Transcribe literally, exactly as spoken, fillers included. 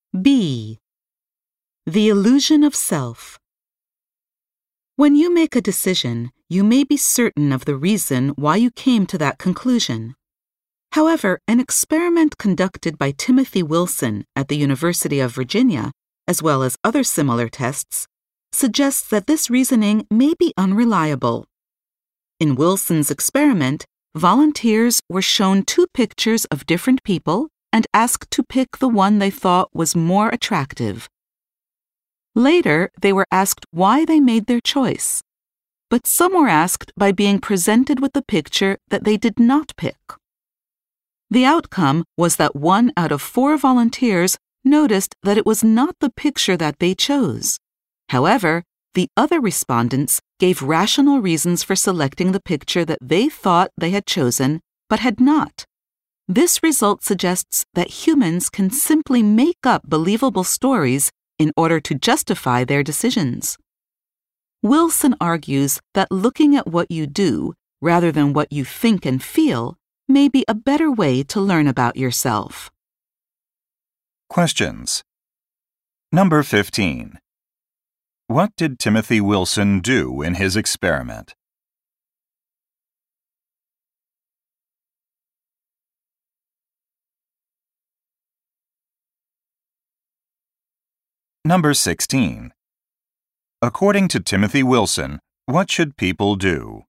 B. The illusion of self. When you make a decision, you may be certain of the reason why you came to that conclusion. However, an experiment conducted by Timothy Wilson at the University of Virginia, as well as other similar tests, suggests that this reasoning may be unreliable. In Wilson's experiment, volunteers were shown two pictures of different people and asked to pick the one they thought was more attractive. Later, they were asked why they made their choice, but some were asked by being presented with the picture that they did not pick. The outcome was that one out of four volunteers noticed that it was not the picture that they chose. However, the other respondents gave rational reasons for selecting the picture that they thought they had chosen but had not. This result suggests that humans can simply make up believable stories in order to justify their decisions. Wilson argues that looking at what you do, rather than what you think and feel, may be a better way to learn about yourself. Questions. Number fifteen. What did Timothy Wilson do in his experiment? Number sixteen. According to Timothy Wilson, what should people do?